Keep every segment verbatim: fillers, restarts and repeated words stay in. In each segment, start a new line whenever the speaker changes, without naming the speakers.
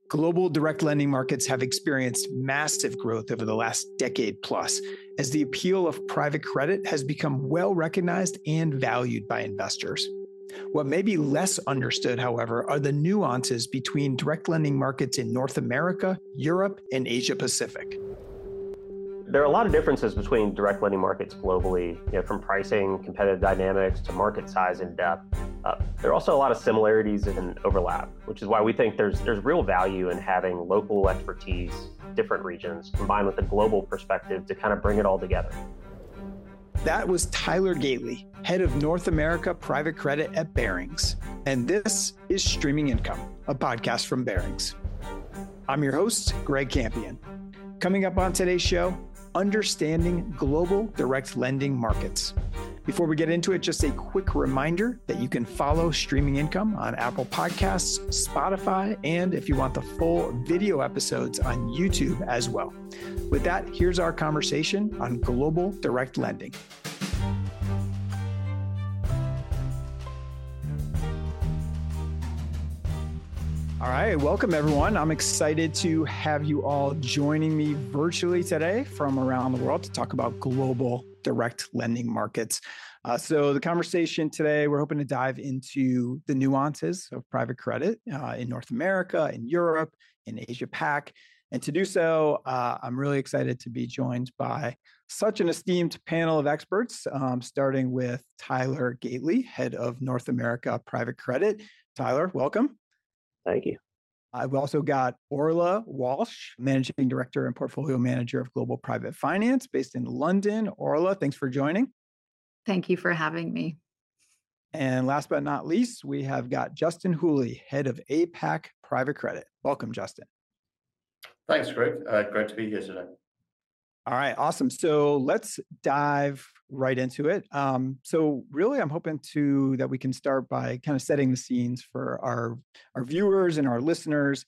Global direct lending markets have experienced massive growth over the last decade plus, as the appeal of private credit has become well recognized and valued by investors. What may be less understood, however, are the nuances between direct lending markets in North America, Europe, and Asia Pacific.
There are a lot of differences between direct lending markets globally, you know, from pricing, competitive dynamics, to market size and depth. Uh, there are also a lot of similarities and overlap, which is why we think there's there's real value in having local expertise, different regions, combined with a global perspective to kind of bring it all together.
That was Tyler Gately, head of North America Private Credit at Barings. And this is Streaming Income, a podcast from Barings. I'm your host, Greg Campion. Coming up on today's show, understanding global direct lending markets. Before we get into it, just a quick reminder that you can follow Streaming Income on Apple Podcasts, Spotify, and if you want the full video episodes on YouTube as well. With that, here's our conversation on global direct lending. All right, welcome everyone. I'm excited to have you all joining me virtually today from around the world to talk about global direct lending markets. Uh, so the conversation today, we're hoping to dive into the nuances of private credit uh, in North America, in Europe, in Asia Pac. And to do so, uh, I'm really excited to be joined by such an esteemed panel of experts, um, starting with Tyler Gately, head of North America Private Credit. Tyler, welcome.
Thank you.
I've also got Orla Walsh, Managing Director and Portfolio Manager of Global Private Finance based in London. Orla, thanks for joining.
Thank you for having me.
And last but not least, we have got Justin Hooley, Head of A PAC Private Credit. Welcome, Justin.
Thanks, Greg. Uh, great to be here today.
All right, awesome. So let's dive right into it. Um, so really, I'm hoping to that we can start by kind of setting the scenes for our, our viewers and our listeners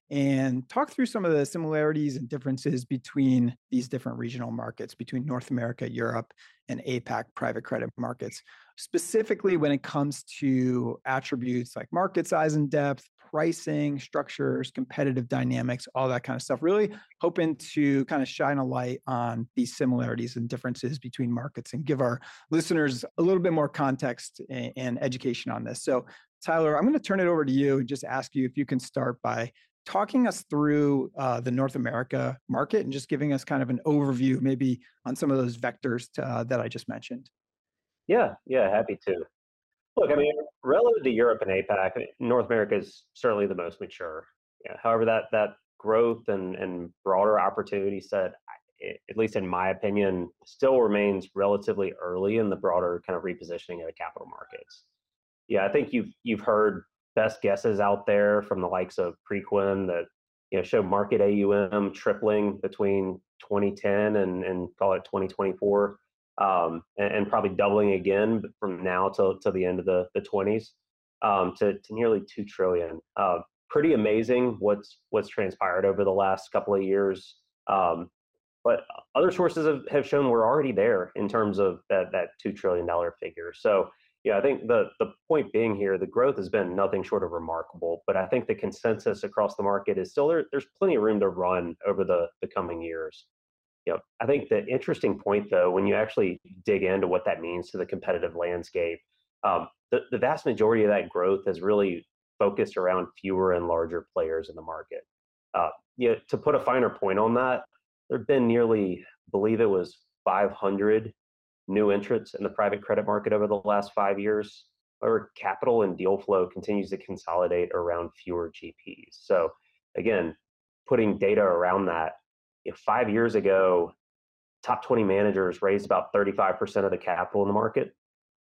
and talk through some of the similarities and differences between these different regional markets, between North America, Europe, and A PAC private credit markets, specifically when it comes to attributes like market size and depth, pricing, structures, competitive dynamics, all that kind of stuff. Really hoping to kind of shine a light on these similarities and differences between markets and give our listeners a little bit more context and, and education on this. So Tyler, I'm going to turn it over to you and just ask you if you can start by talking us through uh, the North America market and just giving us kind of an overview maybe on some of those vectors to, uh, that I just mentioned.
Yeah, yeah, happy to. Look, I mean, relative to Europe and A PAC, North America is certainly the most mature. Yeah, however, that that growth and, and broader opportunity set, at least in my opinion, still remains relatively early in the broader kind of repositioning of the capital markets. Yeah, I think you've you've heard best guesses out there from the likes of Preqin that you know show market A U M tripling between twenty ten and and call it twenty twenty-four. Um, and, and probably doubling again from now till to the end of the, the twenties um, to, to nearly two trillion. Uh, pretty amazing what's what's transpired over the last couple of years. Um, but other sources have, have shown we're already there in terms of that, that two trillion dollars figure. So yeah, I think the, the point being here, the growth has been nothing short of remarkable, but I think the consensus across the market is still there. There's plenty of room to run over the, the coming years. You know, I think the interesting point, though, when you actually dig into what that means to the competitive landscape, um, the, the vast majority of that growth has really focused around fewer and larger players in the market. Uh, you know, to put a finer point on that, there have been nearly, I believe it was five hundred new entrants in the private credit market over the last five years. However, capital and deal flow continues to consolidate around fewer G Ps. So again, putting data around that, you know, five years ago, top twenty managers raised about thirty-five percent of the capital in the market.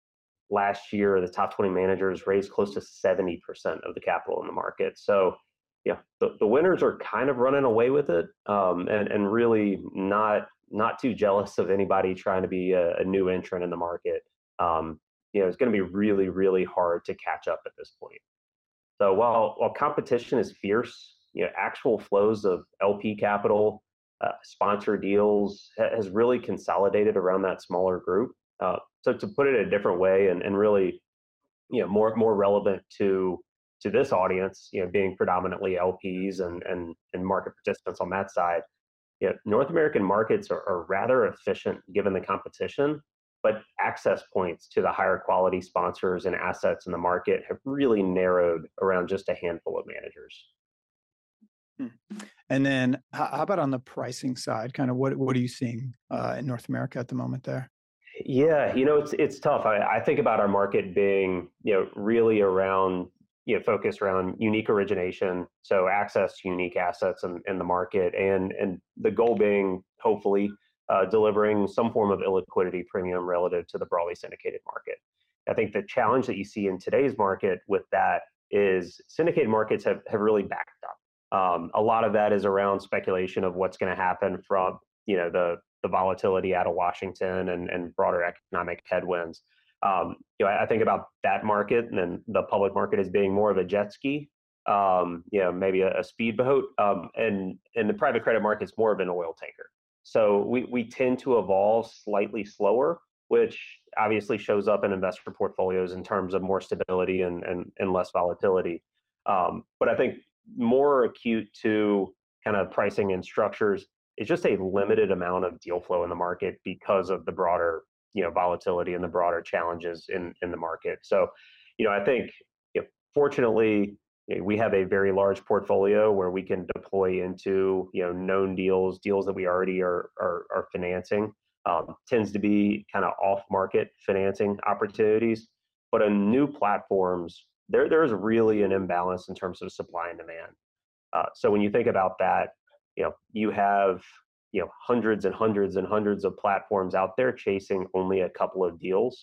Last year, the top twenty managers raised close to seventy percent of the capital in the market. So, yeah, the, the winners are kind of running away with it, um, and and really not not too jealous of anybody trying to be a, a new entrant in the market. Um, you know, it's going to be really, really hard to catch up at this point. So while while competition is fierce, you know, actual flows of L P capital, Uh, sponsor deals ha- has really consolidated around that smaller group. Uh, so to put it a different way and, and really, you know, more more relevant to to this audience, you know, being predominantly L Ps and and and market participants on that side, you know, North American markets are, are rather efficient given the competition, but access points to the higher quality sponsors and assets in the market have really narrowed around just a handful of managers.
And then how, how about on the pricing side? Kind of what, what are you seeing uh, in North America at the moment there?
Yeah, you know, it's it's tough. I, I think about our market being, you know, really around, you know, focused around unique origination, so access to unique assets in, in the market, and and the goal being hopefully uh, delivering some form of illiquidity premium relative to the broadly syndicated market. I think the challenge that you see in today's market with that is syndicated markets have, have really backed up. Um, a lot of that is around speculation of what's going to happen from, you know, the the volatility out of Washington and, and broader economic headwinds. Um, you know, I, I think about that market and then the public market as being more of a jet ski, um, you know, maybe a, a speedboat, um, and and the private credit market's more of an oil tanker. So we we tend to evolve slightly slower, which obviously shows up in investor portfolios in terms of more stability and and, and less volatility. Um, but I think more acute to kind of pricing and structures, it's just a limited amount of deal flow in the market because of the broader, you know, volatility and the broader challenges in in the market. So, you know, I think, you know, fortunately, you know, we have a very large portfolio where we can deploy into, you know, known deals, deals that we already are are, are financing. Um, tends to be kind of off-market financing opportunities, but on new platforms, there there's really an imbalance in terms of supply and demand. Uh, so when you think about that, you know, you have, you know, hundreds and hundreds and hundreds of platforms out there chasing only a couple of deals.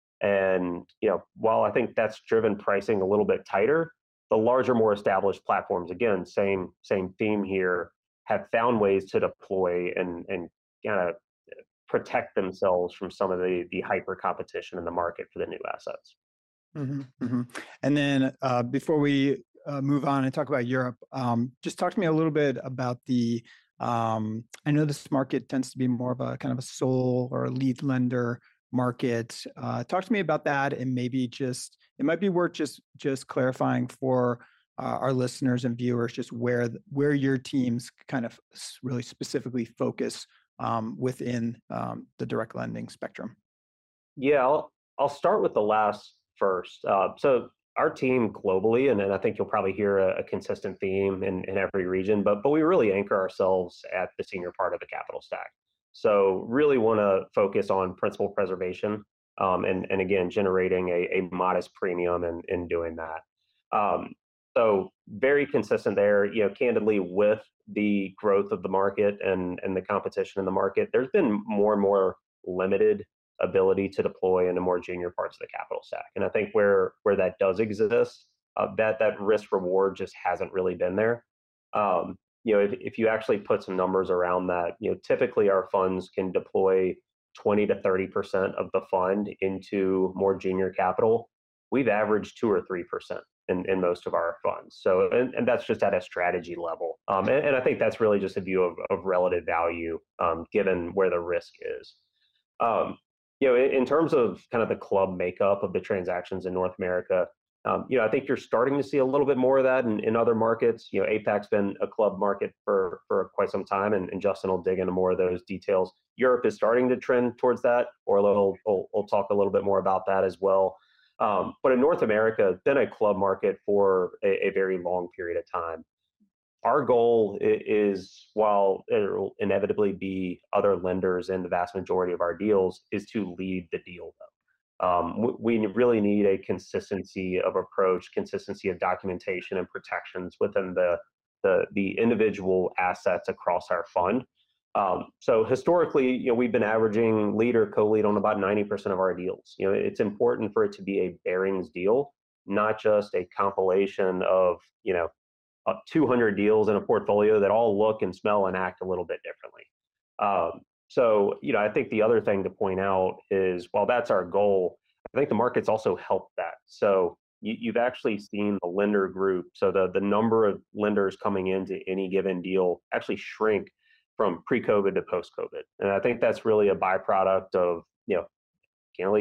And, you know, while I think that's driven pricing a little bit tighter, the larger, more established platforms, again, same same theme here, have found ways to deploy and and kind of protect themselves from some of the the hyper competition in the market for the new assets.
Mm-hmm, mm-hmm. And then uh, before we uh, move on and talk about Europe, um, just talk to me a little bit about the, um, I know this market tends to be more of a kind of a sole or a lead lender market. Uh, talk to me about that, and maybe just, it might be worth just just clarifying for uh, our listeners and viewers just where where your teams kind of really specifically focus um, within um, the direct lending spectrum.
Yeah, I'll I'll start with the last first. Uh, so our team globally, and, and I think you'll probably hear a, a consistent theme in, in every region, but but we really anchor ourselves at the senior part of the capital stack. So really want to focus on principal preservation, um, and and again generating a, a modest premium in, in doing that. Um, so very consistent there. You know, candidly, with the growth of the market and and the competition in the market, there's been more and more limited ability to deploy into more junior parts of the capital stack. And I think where where that does exist, uh, that that risk reward just hasn't really been there. Um, you know, if, if you actually put some numbers around that, you know, typically our funds can deploy twenty to thirty percent of the fund into more junior capital. We've averaged two or three percent in, in most of our funds. So, and, and that's just at a strategy level. Um, and, and I think that's really just a view of, of relative value, um, given where the risk is. Um, you know, in, in terms of kind of the club makeup of the transactions in North America, um, you know, I think you're starting to see a little bit more of that in, in other markets. You know, APAC's been a club market for for quite some time, and, and Justin will dig into more of those details. Europe is starting to trend towards that, or we'll, we'll, we'll talk a little bit more about that as well. Um, but in North America, it's been a club market for a, a very long period of time. Our goal is, while it will inevitably be other lenders in the vast majority of our deals, is to lead the deal, though. Um, we really need a consistency of approach, consistency of documentation and protections within the the, the individual assets across our fund. Um, so historically, you know, we've been averaging lead or co-lead on about ninety percent of our deals. You know, it's important for it to be a Barings deal, not just a compilation of, you know, uh, two hundred deals in a portfolio that all look and smell and act a little bit differently. Um, so, you know, I think the other thing to point out is, while that's our goal, I think the market's also helped that. So you, you've actually seen the lender group, so the, the number of lenders coming into any given deal actually shrink from pre-COVID to post-COVID. And I think that's really a byproduct of, you know, candidly,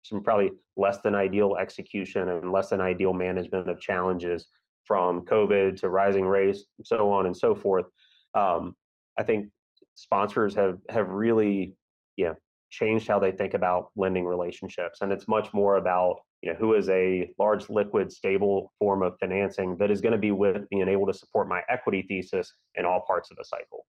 some probably less than ideal execution and less than ideal management of challenges from COVID to rising rates, so on and so forth. Um, I think sponsors have have really, you know, changed how they think about lending relationships, and it's much more about, you know, who is a large, liquid, stable form of financing that is going to be with being able to support my equity thesis in all parts of the cycle.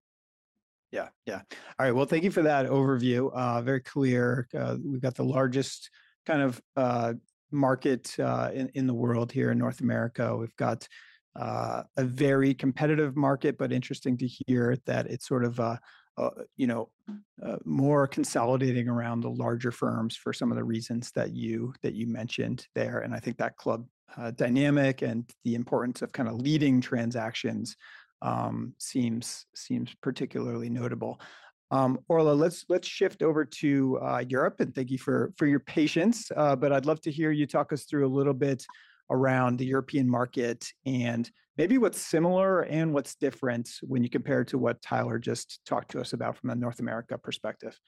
Yeah, yeah. All right. Well, thank you for that overview. Uh, very clear. Uh, we've got the largest kind of uh, market uh, in, in the world here in North America. We've got uh, a very competitive market, but interesting to hear that it's sort of, uh, uh, you know, uh, more consolidating around the larger firms for some of the reasons that you that you mentioned there. And I think that club uh, dynamic and the importance of kind of leading transactions um, seems seems particularly notable. Um, Orla, let's let's shift over to uh, Europe, and thank you for for your patience. Uh, but I'd love to hear you talk us through a little bit around the European market and maybe what's similar and what's different when you compare to what Tyler just talked to us about from a North America perspective.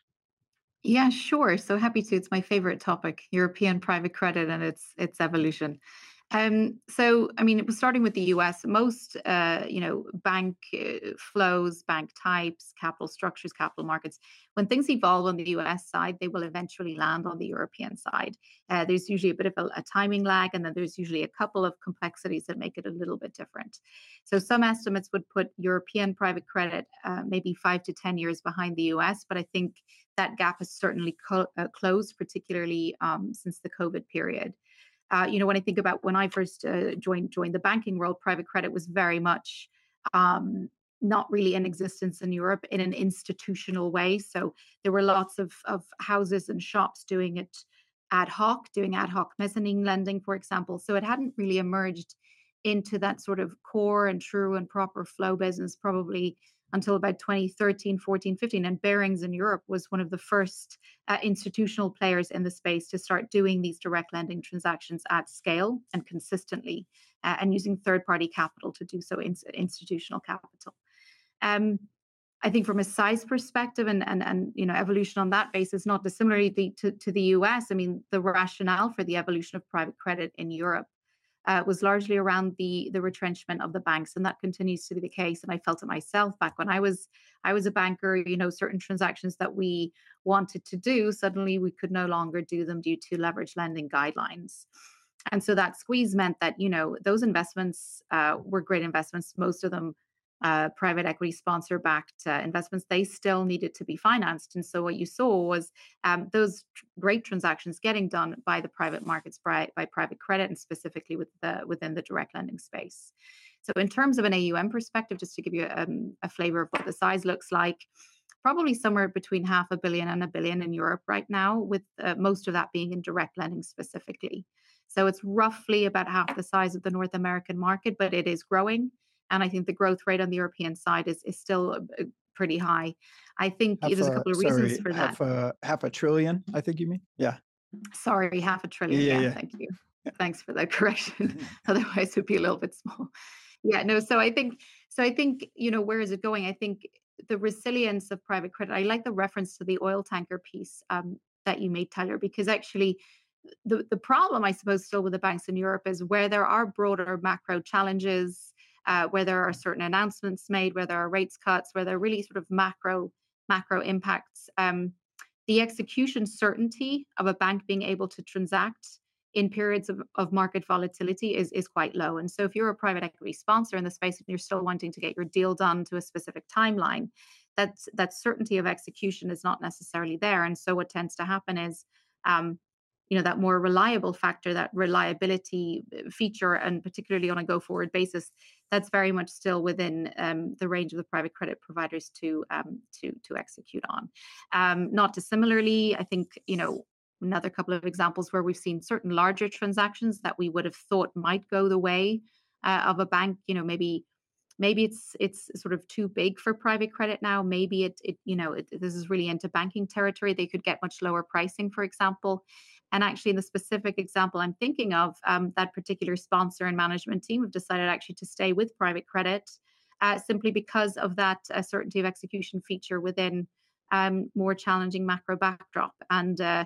Yeah, sure. So happy to. It's my favorite topic, European private credit and its its evolution. Um, so, I mean, it was starting with the U S. Most, uh, you know, bank uh, flows, bank types, capital structures, capital markets. When things evolve on the U S side, they will eventually land on the European side. Uh, there's usually a bit of a, a timing lag, and then there's usually a couple of complexities that make it a little bit different. So, some estimates would put European private credit uh, maybe five to ten years behind the U S, but I think that gap has certainly co- uh, closed, particularly um, since the COVID period. Uh, you know, when I think about when I first uh, joined joined the banking world, private credit was very much um, not really in existence in Europe in an institutional way. So there were lots of of houses and shops doing it ad hoc, doing ad hoc mezzanine lending, for example. So it hadn't really emerged into that sort of core and true and proper flow business probably until about twenty thirteen, fourteen, fifteen. And Barings in Europe was one of the first uh, institutional players in the space to start doing these direct lending transactions at scale and consistently, uh, and using third party capital to do so, in, institutional capital. Um, I think from a size perspective and, and, and you know, evolution on that basis, not dissimilarly to, to the U S, I mean, the rationale for the evolution of private credit in Europe uh, was largely around the the retrenchment of the banks, and that continues to be the case. And I felt it myself back when I was I was a banker. You know, certain transactions that we wanted to do, suddenly we could no longer do them due to leverage lending guidelines. And so that squeeze meant that, you know, those investments uh, were great investments, most of them uh, private equity sponsor backed uh, investments. They still needed to be financed. And so what you saw was um, those tr- great transactions getting done by the private markets, by, by private credit, and specifically with the, within the direct lending space. So in terms of an A U M perspective, just to give you um, a flavor of what the size looks like, probably somewhere between half a billion and a billion in Europe right now, with uh, most of that being in direct lending specifically. So it's roughly about half the size of the North American market, but it is growing. And I think the growth rate on the European side is, is still uh, pretty high. I think
Half
there's a
a,
couple of reasons
sorry,
for that.
half a half a trillion, I think you mean? Yeah.
Sorry, half a trillion.
Yeah,
Yeah,
yeah,
thank you.
yeah.
Thanks for the correction. Otherwise, it would be a little bit small. Yeah, no. So I think, so I think, you know, where is it going? I think the resilience of private credit. I like the reference to the oil tanker piece um, that you made, Tyler, because actually, the the problem, I suppose, still with the banks in Europe is where there are broader macro challenges, uh, where there are certain announcements made, where there are rates cuts, where there are really sort of macro macro impacts. Um, the execution certainty of a bank being able to transact in periods of, of market volatility is, is quite low. And so if you're a private equity sponsor in the space and you're still wanting to get your deal done to a specific timeline, that's, that certainty of execution is not necessarily there. And so what tends to happen is, um, you know, that more reliable factor, that reliability feature, and particularly on a go forward basis, that's very much still within um, the range of the private credit providers to um, to to execute on. Um, not dissimilarly, I think, you know, another couple of examples where we've seen certain larger transactions that we would have thought might go the way uh, of a bank. You know, maybe maybe it's it's sort of too big for private credit now. Maybe it it you know it, this is really into banking territory. They could get much lower pricing, for example. And actually, in the specific example I'm thinking of, um, that particular sponsor and management team have decided actually to stay with private credit uh, simply because of that uh, certainty of execution feature within um, more challenging macro backdrop. And uh,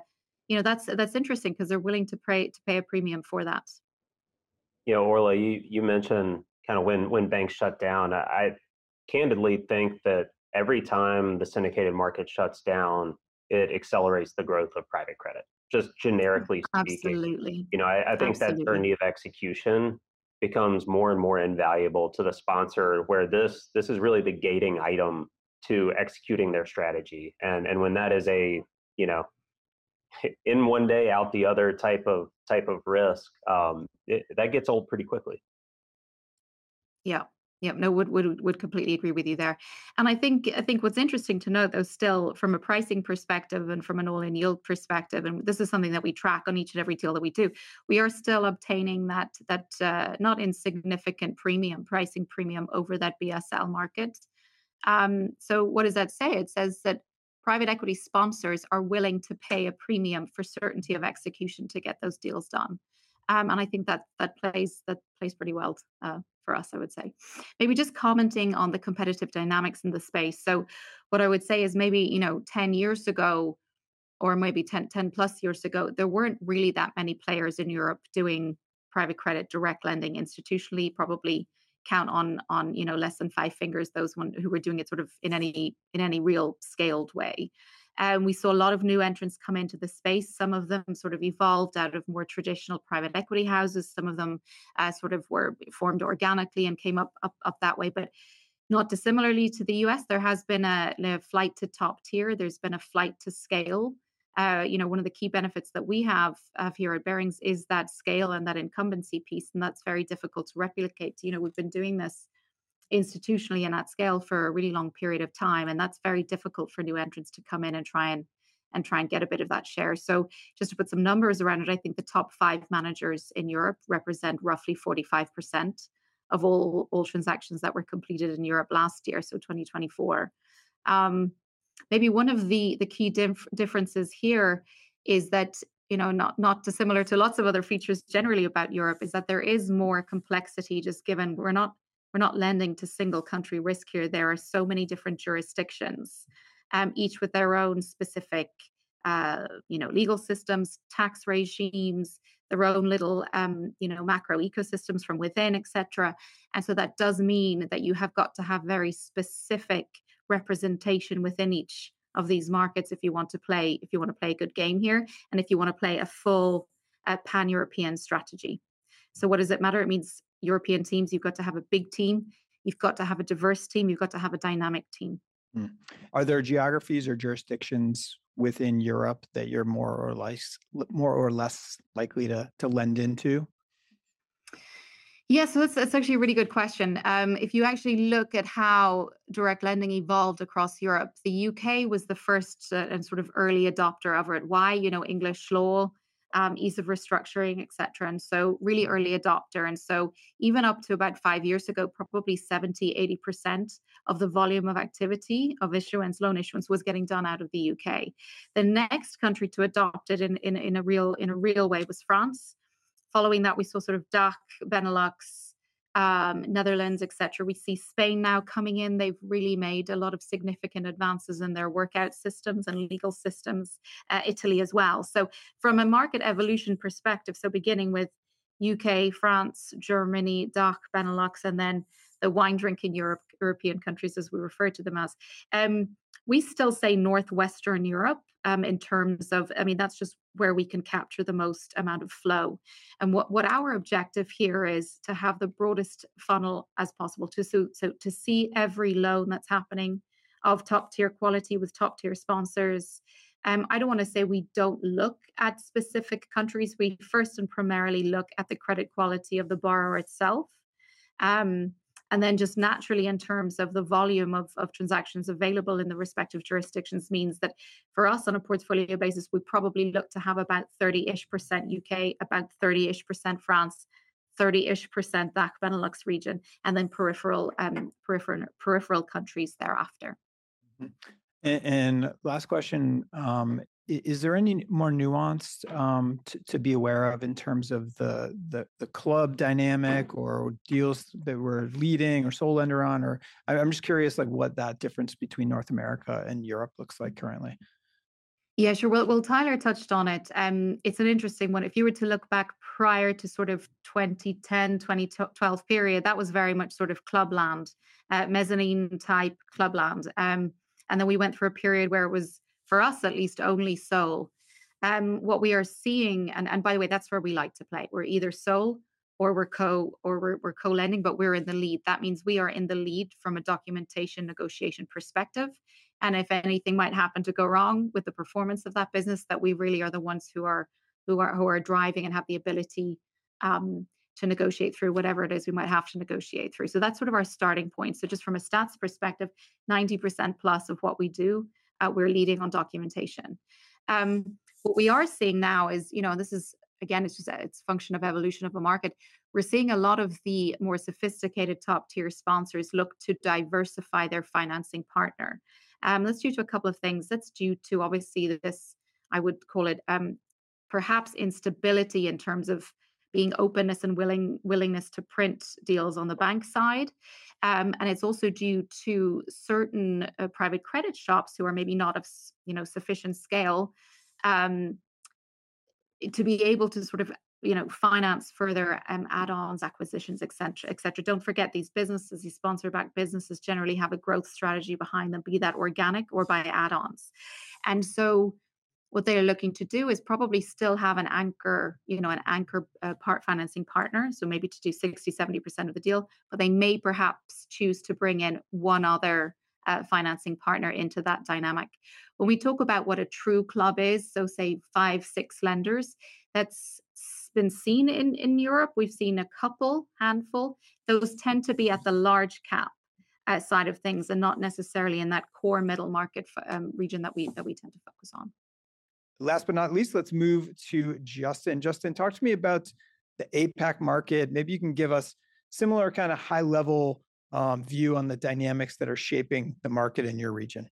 you know, that's that's interesting because they're willing to pay to pay a premium for that.
You know, Orla, you you mentioned kind of when when banks shut down. I, I candidly think that every time the syndicated market shuts down, it accelerates the growth of private credit. Just generically speaking,
Absolutely.
you know, I, I think that
Absolutely.
certainty of execution becomes more and more invaluable to the sponsor, where this this is really the gating item to executing their strategy. And and when that is a, you know, in one day out the other type of type of risk, um, it, that gets old pretty quickly.
Yeah. Yeah. No, would would would completely agree with you there. And I think I think what's interesting to note though, still from a pricing perspective and from an all-in yield perspective, and this is something that we track on each and every deal that we do, we are still obtaining that that uh, not insignificant premium, pricing premium over that B S L market. Um, so what does that say? It says that private equity sponsors are willing to pay a premium for certainty of execution to get those deals done. Um, and I think that that plays that plays pretty well uh, for us, I would say. Maybe just commenting on the competitive dynamics in the space. So what I would say is maybe, you know, ten years ago, or maybe ten, ten plus years ago, there weren't really that many players in Europe doing private credit direct lending institutionally. Probably count on on you know less than five fingers those one who were doing it sort of in any in any real scaled way. And we saw a lot of new entrants come into the space. Some of them sort of evolved out of more traditional private equity houses. Some of them uh, sort of were formed organically and came up, up up that way. But not dissimilarly to the U S, there has been a, a flight to top tier. There's been a flight to scale. Uh, you know, one of the key benefits that we have, have here at Barings is that scale and that incumbency piece, and that's very difficult to replicate. You know, we've been doing this institutionally and at scale for a really long period of time, and that's very difficult for new entrants to come in and try and and try and get a bit of that share. So just to put some numbers around it, I think the top five managers in Europe represent roughly forty-five percent of all, all transactions that were completed in Europe last year, so twenty twenty-four. Um, maybe one of the, the key dif- differences here is that, you know, not, not dissimilar to lots of other features generally about Europe, is that there is more complexity, just given we're not we're not lending to single country risk here. There are so many different jurisdictions, um, each with their own specific, uh, you know, legal systems, tax regimes, their own little, um, you know, macro ecosystems from within, et cetera. And so that does mean that you have got to have very specific representation within each of these markets if you want to play, if you want to play a good game here, and if you want to play a full uh, pan-European strategy. So what does it matter? It means European teams, you've got to have a big team, you've got to have a diverse team, you've got to have a dynamic team.
Mm. Are there geographies or jurisdictions within Europe that you're more or less more or less likely to to lend into?
Yeah, so that's, that's actually a really good question. Um, if you actually look at how direct lending evolved across Europe, the U K was the first uh, and sort of early adopter of it. Why? You know, English law, um, ease of restructuring, et cetera. And so really early adopter. And so even up to about five years ago, probably seventy, eighty percent of the volume of activity of issuance, loan issuance was getting done out of the U K. The next country to adopt it in, in, in a real in a real way was France. Following that, we saw sort of D A C, Benelux, um, Netherlands, et cetera. We see Spain now coming in. They've really made a lot of significant advances in their workout systems and legal systems. Uh, Italy as well. So from a market evolution perspective, so beginning with U K, France, Germany, D A C, Benelux, and then the wine drinking Europe, European countries, as we refer to them as. Um, we still say Northwestern Europe um, in terms of, I mean, that's just where we can capture the most amount of flow. And what, what our objective here is to have the broadest funnel as possible, to, so, so to see every loan that's happening of top tier quality with top tier sponsors. Um, I don't want to say we don't look at specific countries. We first and primarily look at the credit quality of the borrower itself. Um, And then just naturally in terms of the volume of, of transactions available in the respective jurisdictions means that for us on a portfolio basis, we probably look to have about thirty-ish percent U K, about thirty-ish percent France, thirty-ish percent D A C Benelux region, and then peripheral um, peripheral peripheral countries thereafter.
Mhm. And, and last question, um, i- is there any more nuance um, to, to be aware of in terms of the, the the club dynamic or deals that we're leading or sole lender on? Or I- I'm just curious, like what that difference between North America and Europe looks like currently.
Yeah, sure. Well, well, Tyler touched on it. Um, it's an interesting one. If you were to look back prior to sort of twenty ten, twenty twelve period, that was very much sort of clubland, uh, mezzanine type clubland. Um, and then we went through a period where it was, for us at least, only Sol. Um, what we are seeing, and, and by the way, that's where we like to play. We're either Sol or we're co or we're, we're co-lending, but we're in the lead. That means we are in the lead from a documentation negotiation perspective. And if anything might happen to go wrong with the performance of that business, that we really are the ones who are who are who are driving and have the ability um, to negotiate through whatever it is we might have to negotiate through. So that's sort of our starting point. So just from a stats perspective, ninety percent plus of what we do, uh, we're leading on documentation. Um, what we are seeing now is, you know, this is again, it's just a, it's a function of evolution of a market. We're seeing a lot of the more sophisticated top tier sponsors look to diversify their financing partner. Um, that's due to a couple of things. That's due to obviously this, I would call it um, perhaps instability in terms of being openness and willing willingness to print deals on the bank side. Um, and it's also due to certain uh, private credit shops who are maybe not of you know sufficient scale um, to be able to sort of you know finance further um, add-ons, acquisitions, et cetera, et cetera. Don't forget these businesses, these sponsor-backed businesses generally have a growth strategy behind them, be that organic or by add-ons. And so what they're looking to do is probably still have an anchor, you know, an anchor uh, part financing partner. So maybe to do sixty, seventy percent of the deal, but they may perhaps choose to bring in one other uh, financing partner into that dynamic. When we talk about what a true club is, so say five, six lenders, that's been seen in, in Europe. We've seen a couple, handful. Those tend to be at the large cap uh, side of things and not necessarily in that core middle market um, region that we that we tend to focus on.
Last but not least, let's move to Justin. Justin, talk to me about the APAC market. Maybe you can give us similar kind of high level um, view on the dynamics that are shaping the market in your region.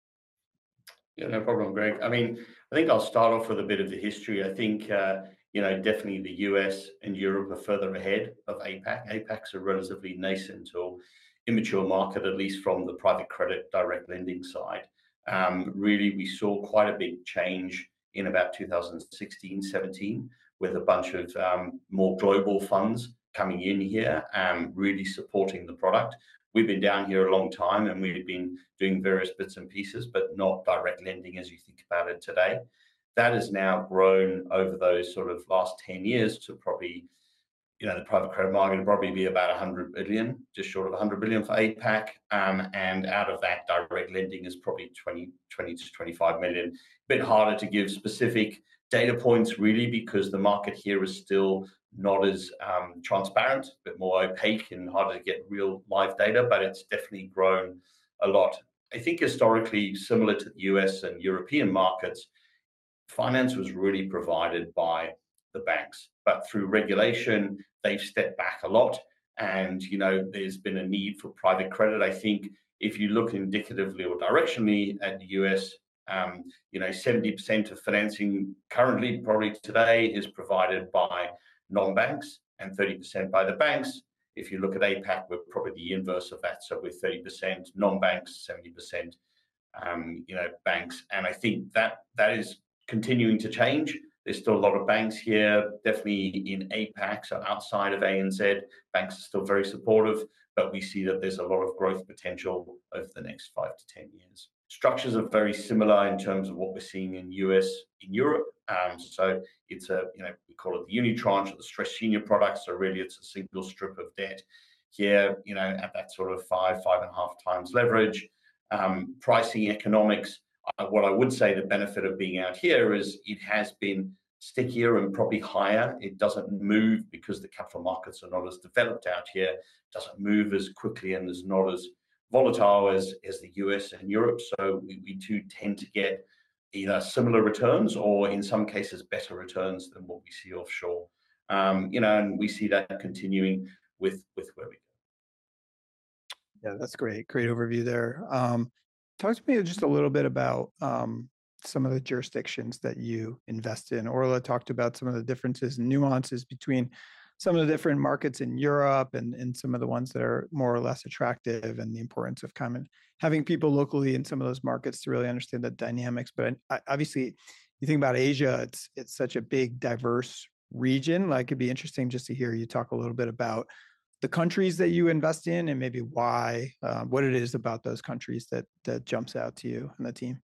Yeah, no problem, Greg. I mean, I think I'll start off with a bit of the history. I think, uh, you know, definitely the U S and Europe are further ahead of APAC. APAC's a relatively nascent or immature market, at least from the private credit direct lending side. Um, really, we saw quite a big change in about two thousand sixteen, seventeen, with a bunch of um, more global funds coming in here, um, really supporting the product. We've been down here a long time and we've been doing various bits and pieces, but not direct lending as you think about it today. That has now grown over those sort of last ten years to probably, you know, the private credit market will probably be about one hundred billion, just short of one hundred billion for APAC. Um, and out of that, direct lending is probably twenty, twenty to twenty-five million. A bit harder to give specific data points really because the market here is still not as um, transparent, a bit more opaque and harder to get real live data, but it's definitely grown a lot. I think historically, similar to the U S and European markets, finance was really provided by the banks, but through regulation, they've stepped back a lot. And, you know, there's been a need for private credit. I think if you look indicatively or directionally at the U S, um, you know, seventy percent of financing currently, probably today, is provided by non-banks and thirty percent by the banks. If you look at APAC, we're probably the inverse of that. So we're thirty percent non-banks, seventy percent, um, you know, banks. And I think that that is continuing to change. There's still a lot of banks here, definitely in APAC, so outside of A N Z, banks are still very supportive, but we see that there's a lot of growth potential over the next five to ten years. Structures are very similar in terms of what we're seeing in U S, in Europe. Um, so it's a, you know, we call it the unitranche or the stress senior product. So really it's a single strip of debt here, you know, at that sort of five, five and a half times leverage. Um, pricing economics. Uh, what I would say the benefit of being out here is it has been stickier and probably higher. It doesn't move because the capital markets are not as developed out here. It doesn't move as quickly and is not as volatile as, as the U S and Europe. So we, we do tend to get either similar returns or in some cases better returns than what we see offshore. Um, you know, and we see that continuing with, with where we go.
Yeah, that's great. Great overview there. Um, talk to me just a little bit about um, some of the jurisdictions that you invest in. Orla talked about some of the differences and nuances between some of the different markets in Europe and, and some of the ones that are more or less attractive, and the importance of kind of having people locally in some of those markets to really understand the dynamics. But I, obviously, you think about Asia, it's it's such a big, diverse region. Like, it'd be interesting just to hear you talk a little bit about the countries that you invest in and maybe why, uh, what it is about those countries that that jumps out to you and the team.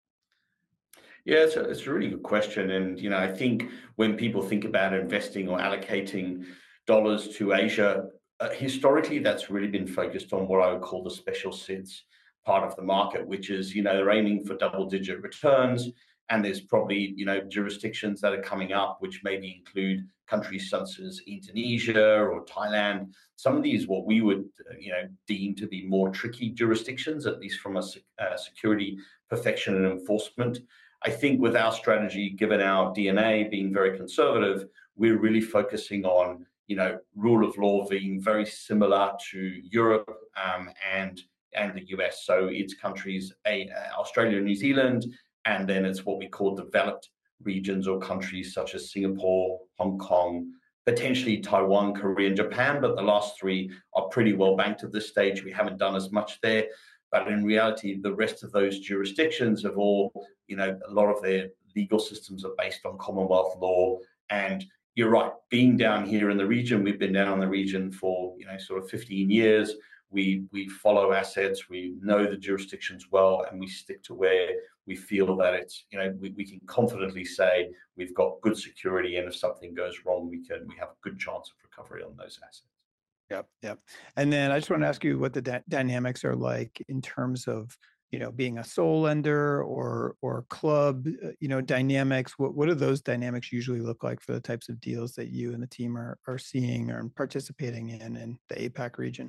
Yeah, it's a, it's a really good question. And, you know, I think when people think about investing or allocating dollars to Asia, uh, historically, that's really been focused on what I would call the special sits part of the market, which is, you know, they're aiming for double digit returns. And there's probably, you know, jurisdictions that are coming up, which maybe include countries such as Indonesia or Thailand. Some of these, what we would, uh, you know, deem to be more tricky jurisdictions, at least from a sec- uh, security perfection and enforcement. I think with our strategy, given our D N A being very conservative, we're really focusing on, you know, rule of law being very similar to Europe um, and and the U S. So it's countries, a, uh, Australia and New Zealand, and then it's what we call developed regions or countries such as Singapore, Hong Kong, potentially Taiwan, Korea, and Japan. But the last three are pretty well banked at this stage. We haven't done as much there. But in reality, the rest of those jurisdictions have all, you know, a lot of their legal systems are based on Commonwealth law. And you're right, being down here in the region, we've been down in the region for, you know, sort of fifteen years. We we follow assets, we know the jurisdictions well, and we stick to where we feel that it's, you know, we, we can confidently say we've got good security, and if something goes wrong, we can we have a good chance of recovery on those assets.
Yep, yep. And then I just want to ask you what the dy- dynamics are like in terms of, you know, being a sole lender or or club, uh, you know, dynamics. What what do those dynamics usually look like for the types of deals that you and the team are are seeing or participating in in the APAC region?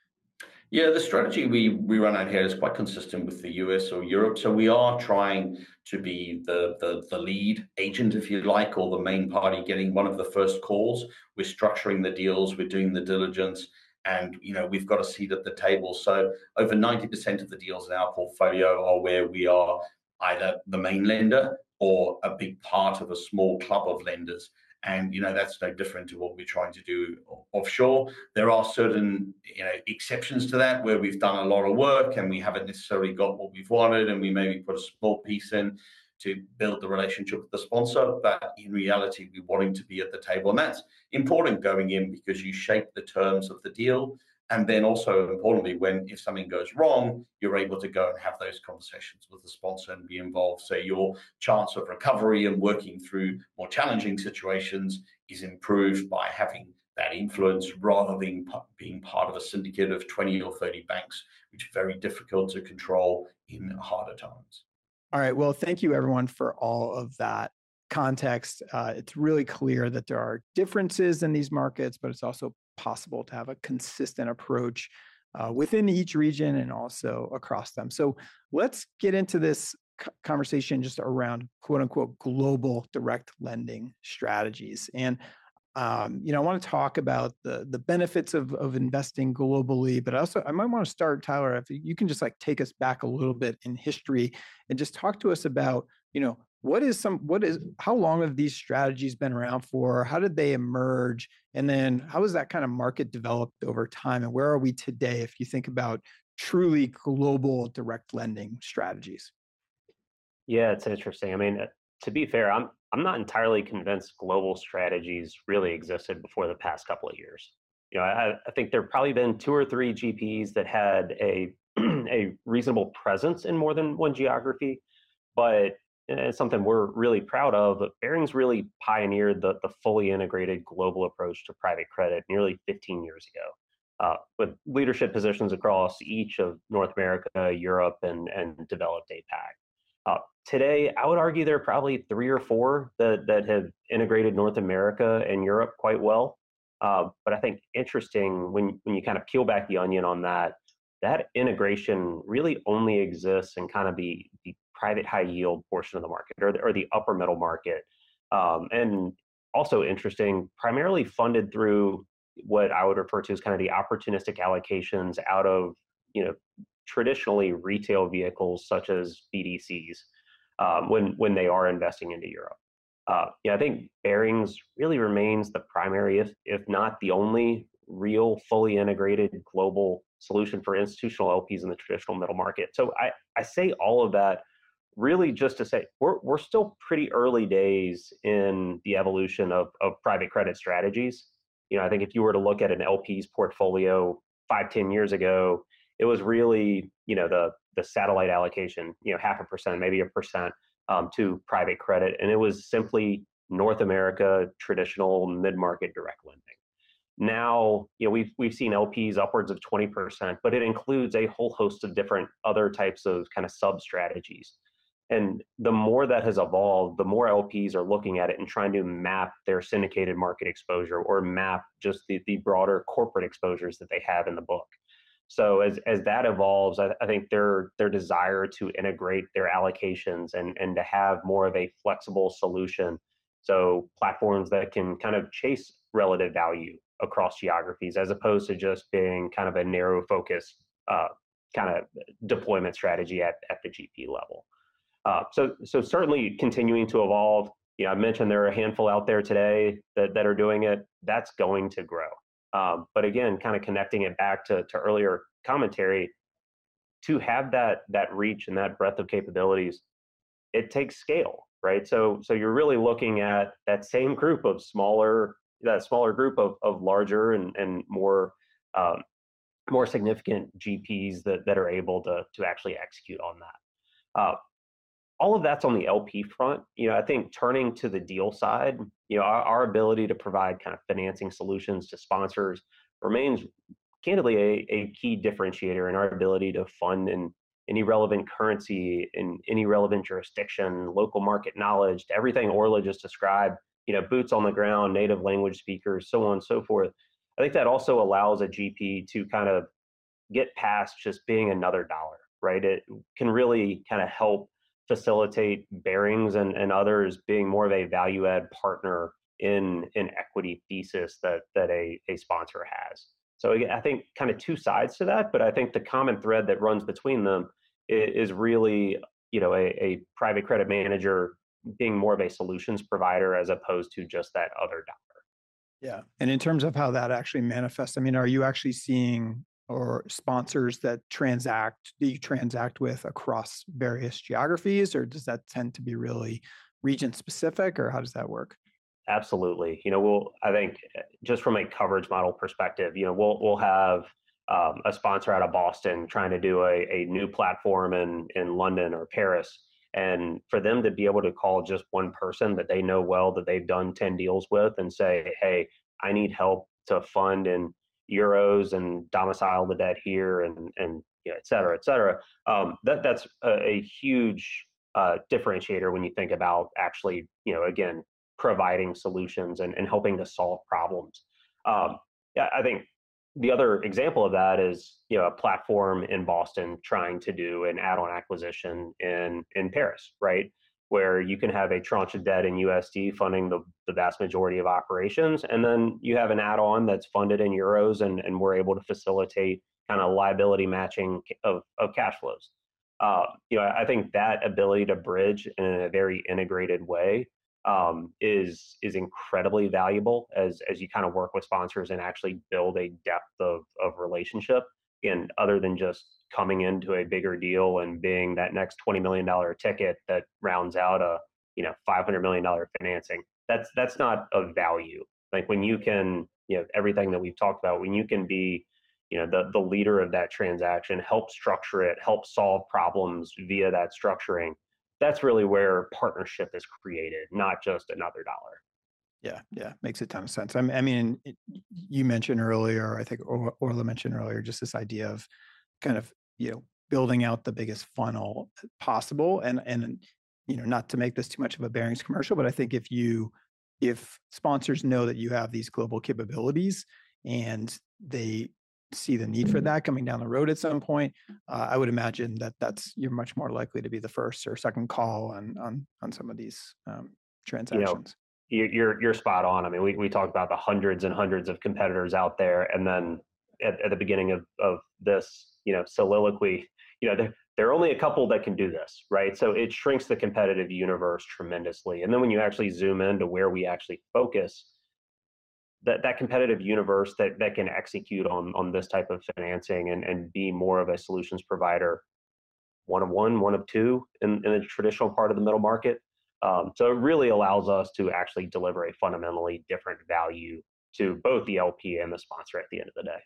Yeah, the strategy we we run out here is quite consistent with the U S or Europe. So we are trying to be the the, the lead agent, if you like, or the main party getting one of the first calls. We're structuring the deals, we're doing the diligence, and you know we've got a seat at the table. So over ninety percent of the deals in our portfolio are where we are either the main lender or a big part of a small club of lenders. And you know that's no different to what we're trying to do offshore. There are certain, you know, exceptions to that where we've done a lot of work and we haven't necessarily got what we've wanted, and we maybe put a small piece in to build the relationship with the sponsor. But in reality, we want him to be at the table, and that's important going in because you shape the terms of the deal. And then also importantly, when if something goes wrong, you're able to go and have those conversations with the sponsor and be involved. So your chance of recovery and working through more challenging situations is improved by having that influence rather than being part of a syndicate of twenty or thirty banks, which is very difficult to control in harder times.
All right. Well, thank you everyone for all of that context. Uh, it's really clear that there are differences in these markets, but it's also possible to have a consistent approach uh, within each region and also across them. So let's get into this c- conversation just around quote unquote global direct lending strategies. And um, you know, I want to talk about the the benefits of of investing globally, but also I might want to start, Tyler, if you can just like take us back a little bit in history and just talk to us about, you know, what is some what is how long have these strategies been around for? How did they emerge? And then how has that kind of market developed over time? And where are we today if you think about truly global direct lending strategies?
Yeah, it's interesting. I mean, uh, to be fair, I'm I'm not entirely convinced global strategies really existed before the past couple of years. You know, I, I think there've probably been two or three G Ps that had a a reasonable presence in more than one geography, but it's something we're really proud of. But Barings really pioneered the the fully integrated global approach to private credit nearly fifteen years ago, uh, with leadership positions across each of North America, Europe, and and developed APAC. Uh, today, I would argue there are probably three or four that, that have integrated North America and Europe quite well. Uh, but I think interesting when, when you kind of peel back the onion on that, that integration really only exists in kind of the, the private high yield portion of the market or the, or the upper middle market. Um, and also interesting, primarily funded through what I would refer to as kind of the opportunistic allocations out of, you know, traditionally retail vehicles such as B D Cs um, when when they are investing into Europe. Uh, yeah, I think Barings really remains the primary, if if not the only, real fully integrated global solution for institutional L Ps in the traditional middle market. So I I say all of that really just to say we're we're still pretty early days in the evolution of of private credit strategies. You know, I think if you were to look at an L P's portfolio five, ten years ago, it was really, you know, the the satellite allocation, you know, half a percent, maybe a percent um, to private credit, and it was simply North America traditional mid-market direct lending. Now, you know, we've we've seen L Ps upwards of twenty percent, but it includes a whole host of different other types of kind of sub strategies. And the more that has evolved, the more L Ps are looking at it and trying to map their syndicated market exposure or map just the, the broader corporate exposures that they have in the book. So as as that evolves, I, I think their their desire to integrate their allocations and and to have more of a flexible solution, so platforms that can kind of chase relative value across geographies as opposed to just being kind of a narrow focus uh, kind of deployment strategy at, at the G P level. Uh, so, so certainly continuing to evolve. You know, I mentioned there are a handful out there today that, that are doing it. That's going to grow. Um, but again, kind of connecting it back to, to earlier commentary, to have that that reach and that breadth of capabilities, it takes scale, right? So, so you're really looking at that same group of smaller, that smaller group of, of larger and, and more um, more significant G Ps that, that are able to, to actually execute on that. Uh, all of that's on the L P front. You know, I think turning to the deal side, you know, our, our ability to provide kind of financing solutions to sponsors remains candidly a, a key differentiator in our ability to fund in any relevant currency, in any relevant jurisdiction, local market knowledge, to everything Orla just described, you know, boots on the ground, native language speakers, so on and so forth. I think that also allows a G P to kind of get past just being another dollar, right? It can really kind of help facilitate Barings and, and others being more of a value add partner in an equity thesis that that a, a sponsor has. So I think kind of two sides to that, but I think the common thread that runs between them is, is really, you know, a, a private credit manager being more of a solutions provider as opposed to just that other dollar.
Yeah. And in terms of how that actually manifests, I mean, are you actually seeing or sponsors that transact, do you transact with across various geographies, or does that tend to be really region specific, or how does that work?
Absolutely. You know, we'll, I think just from a coverage model perspective, you know, we'll, we'll have um, a sponsor out of Boston trying to do a, a new platform in, in London or Paris. And for them to be able to call just one person that they know well, that they've done ten deals with, and say, hey, I need help to fund in euros and domicile the debt here, and, and you know, et cetera, et cetera. Um, that, that's a, a huge uh, differentiator when you think about actually, you know, again, providing solutions and, and helping to solve problems. Um, yeah, I think the other example of that is, you know, a platform in Boston trying to do an add-on acquisition in, in Paris, right? Where you can have a tranche of debt in U S D funding the, the vast majority of operations. And then you have an add-on that's funded in euros, and, and we're able to facilitate kind of liability matching of, of cash flows. Uh, you know, I think that ability to bridge in a very integrated way um, is is incredibly valuable as as you kind of work with sponsors and actually build a depth of of relationship. And other than just coming into a bigger deal and being that next twenty million dollars ticket that rounds out a, you know, five hundred million dollars financing, that's that's not of value. Like when you can, you know, everything that we've talked about, when you can be, you know, the the leader of that transaction, help structure it, help solve problems via that structuring, that's really where partnership is created, not just another dollar.
Yeah, yeah, makes a ton of sense. I mean, I mean, it, you mentioned earlier, I think Or- Orla mentioned earlier, just this idea of kind of, you know, building out the biggest funnel possible, and and you know, not to make this too much of a Barings commercial, but I think if you if sponsors know that you have these global capabilities and they see the need for that coming down the road at some point, uh, I would imagine that that's you're much more likely to be the first or second call on on on some of these um, transactions.
You know, you're you're spot on. I mean, we we talked about the hundreds and hundreds of competitors out there, and then at, at the beginning of of this, you know, soliloquy, you know, there there are only a couple that can do this, right? So it shrinks the competitive universe tremendously. And then when you actually zoom into where we actually focus, that that competitive universe that that can execute on on this type of financing and and be more of a solutions provider, one of one, one of two in, in a traditional part of the middle market. Um, so it really allows us to actually deliver a fundamentally different value to both the L P and the sponsor at the end of the day.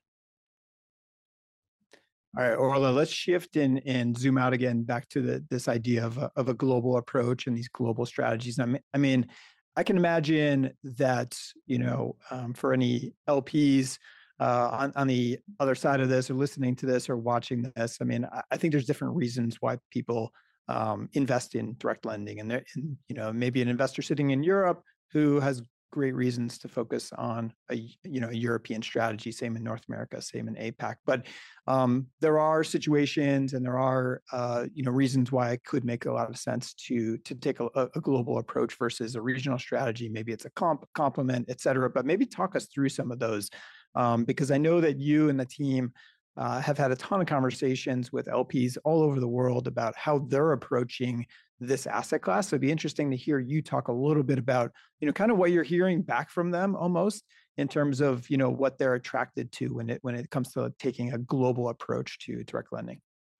All right, Orla, let's shift and, and zoom out again back to the, this idea of a, of a global approach and these global strategies. I mean, I mean, I can imagine that, you know, um, for any L Ps uh, on, on the other side of this or listening to this or watching this, I mean, I, I think there's different reasons why people um, invest in direct lending. And, there, and, you know, maybe an investor sitting in Europe who has great reasons to focus on a you know a European strategy, same in North America, same in APAC. But um, there are situations and there are uh, you know reasons why it could make a lot of sense to to take a, a global approach versus a regional strategy. Maybe it's a comp complement, et cetera. But maybe talk us through some of those um, because I know that you and the team uh, have had a ton of conversations with L Ps all over the world about how they're approaching this asset class. So it'd be interesting to hear you talk a little bit about, you know, kind of what you're hearing back from them almost in terms of, you know, what they're attracted to when it when it comes to taking a global approach to direct lending.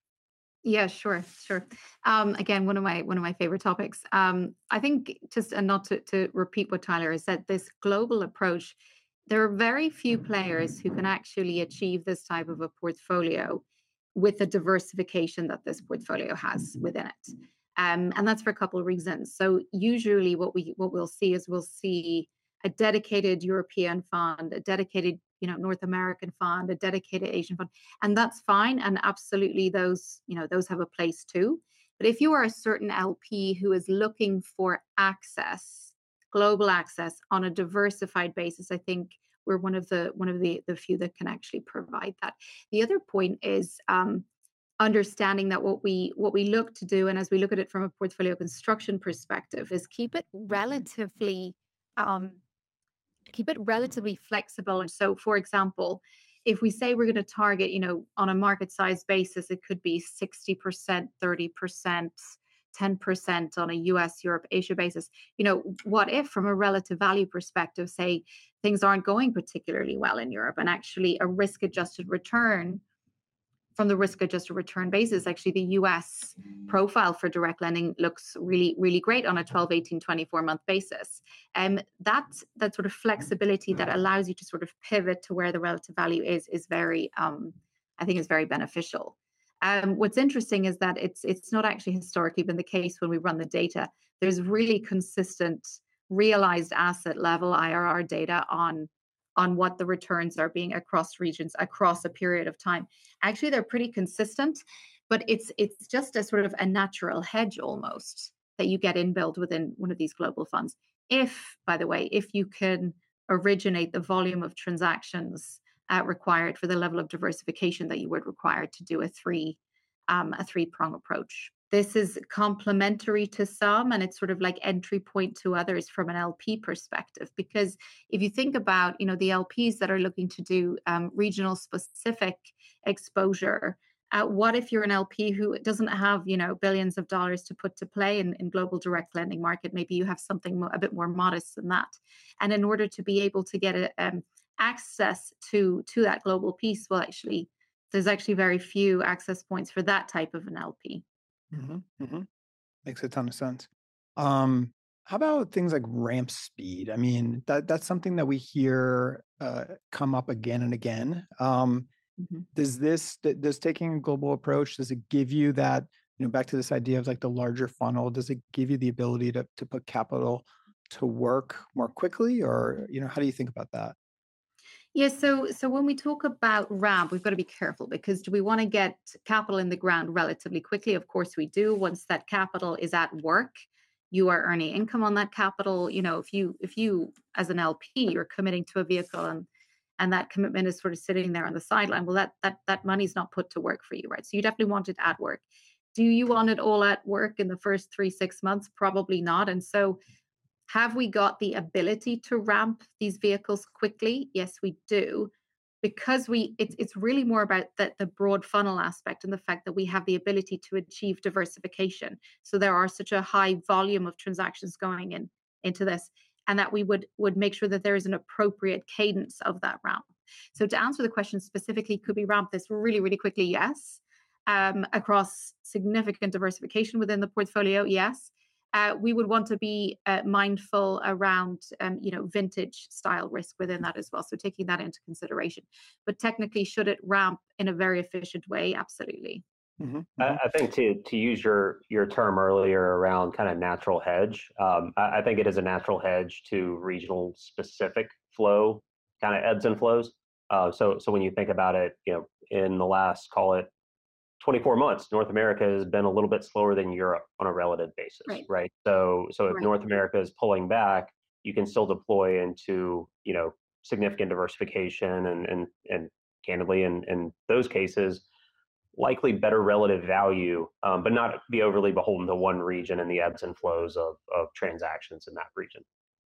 Yeah, sure, sure. Um, again, one of my one of my favorite topics. Um, I think just and not to, to repeat what Tyler has said, this global approach, there are very few players who can actually achieve this type of a portfolio with the diversification that this portfolio has within it. Um, and that's for a couple of reasons. So usually what we what we'll see is we'll see a dedicated European fund, a dedicated, you know, North American fund, a dedicated Asian fund, and that's fine. And absolutely those, you know, those have a place too. But if you are a certain L P who is looking for access, global access on a diversified basis, I think we're one of the one of the, the few that can actually provide that. The other point is um, understanding that what we what we look to do, and as we look at it from a portfolio construction perspective, is keep it relatively um, keep it relatively flexible. And so, for example, if we say we're going to target, you know, on a market size basis, it could be sixty percent, thirty percent, ten percent on a U S, Europe, Asia basis. You know, what if from a relative value perspective, say things aren't going particularly well in Europe and actually a risk adjusted return from the risk adjusted return basis, actually the U S profile for direct lending looks really, really great on a twelve, eighteen, twenty-four month basis. And um, that, that sort of flexibility that allows you to sort of pivot to where the relative value is, is very, um, I think is very beneficial. Um, what's interesting is that it's, it's not actually historically been the case when we run the data. There's really consistent realized asset level I R R data on on what the returns are being across regions, across a period of time. Actually, they're pretty consistent, but it's it's just a sort of a natural hedge almost that you get inbuilt within one of these global funds. If, by the way, if you can originate the volume of transactions uh, required for the level of diversification that you would require to do a three um, a three-prong approach. This is complementary to some, and it's sort of like entry point to others from an L P perspective. Because if you think about, you know, the L Ps that are looking to do um, regional specific exposure, uh, what if you're an L P who doesn't have, you know, billions of dollars to put to play in, in global direct lending market? Maybe you have something mo- a bit more modest than that. And in order to be able to get a, um, access to to that global piece, well, actually, there's actually very few access points for that type of an L P.
Mm-hmm, mm-hmm. Makes a ton of sense. Um, how about things like ramp speed? I mean, that that's something that we hear uh, come up again and again. Um, mm-hmm. Does this does taking a global approach, does it give you that, you know, back to this idea of like the larger funnel, does it give you the ability to to put capital to work more quickly, or, you know, how do you think about that?
Yeah, so so when we talk about ramp, we've got to be careful, because do we want to get capital in the ground relatively quickly? Of course we do. Once that capital is at work, you are earning income on that capital. You know, if you if you as an L P, you're committing to a vehicle and and that commitment is sort of sitting there on the sideline, well, that that that money's not put to work for you, right? So you definitely want it at work. Do you want it all at work in the first three, six months? Probably not. And so have we got the ability to ramp these vehicles quickly? Yes, we do, because we it's it's really more about the, the broad funnel aspect and the fact that we have the ability to achieve diversification. So there are such a high volume of transactions going in into this, and that we would would make sure that there is an appropriate cadence of that ramp. So to answer the question specifically, could we ramp this really, really quickly? Yes. um, across significant diversification within the portfolio, yes. Uh, we would want to be uh, mindful around, um, you know, vintage style risk within that as well. So taking that into consideration. But technically, should it ramp in a very efficient way? Absolutely.
Mm-hmm,
I,
mm-hmm.
I think to to use your your term earlier around kind of natural hedge, um, I, I think it is a natural hedge to regional specific flow, kind of ebbs and flows. Uh, so so when you think about it, you know, in the last, call it twenty-four months, North America has been a little bit slower than Europe on a relative basis,
Right.
right? So so if
Right.
North America is pulling back, you can still deploy into, you know, significant diversification and and and candidly in in those cases likely better relative value, um, but not be overly beholden to one region and the ebbs and flows of of transactions in that region.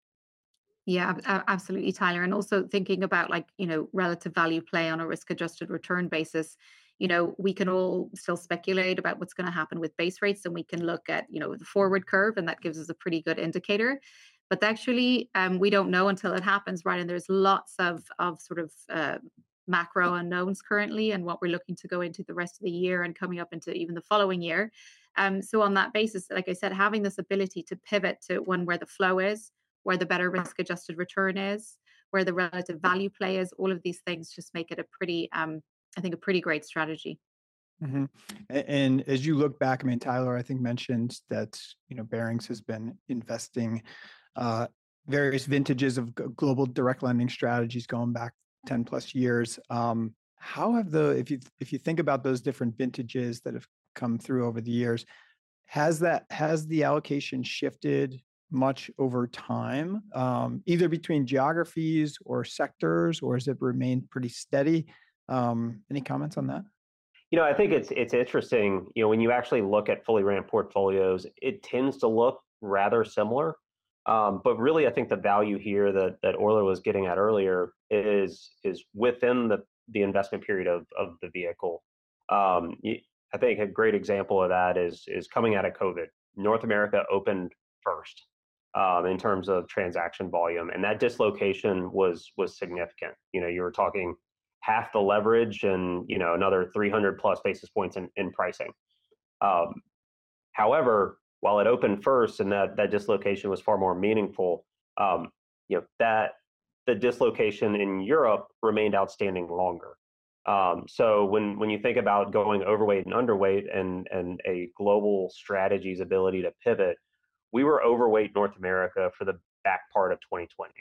Yeah, ab- a- absolutely, Tyler. And also thinking about like, you know, relative value play on a risk adjusted return basis, you know, we can all still speculate about what's going to happen with base rates and we can look at, you know, the forward curve and that gives us a pretty good indicator. But actually, um, we don't know until it happens, right? And there's lots of of sort of uh, macro unknowns currently and what we're looking to go into the rest of the year and coming up into even the following year. Um, so on that basis, like I said, having this ability to pivot to one where the flow is, where the better risk adjusted return is, where the relative value play is, all of these things just make it a pretty, um, I think, a pretty great strategy.
Mm-hmm. A- And as you look back, I mean, Tyler, I think mentioned that, you know, Barings has been investing uh, various vintages of g- global direct lending strategies going back ten plus years. Um, how have the, if you if you think about those different vintages that have come through over the years, has that has the allocation shifted much over time, um, either between geographies or sectors, or has it remained pretty steady? Um, any comments on that?
You know, I think it's it's interesting. You know, when you actually look at fully ramped portfolios, it tends to look rather similar. Um, but really, I think the value here that that Orla was getting at earlier is is within the the investment period of of the vehicle. Um, y- I think a great example of that is is coming out of COVID. North America opened first um, in terms of transaction volume, and that dislocation was was significant. You know, you were talking half the leverage and you know another three hundred plus basis points in, in pricing. Um, However, while it opened first and that that dislocation was far more meaningful, um, you know that the dislocation in Europe remained outstanding longer. Um, so when when you think about going overweight and underweight and and a global strategy's ability to pivot, we were overweight North America for the back part of twenty twenty.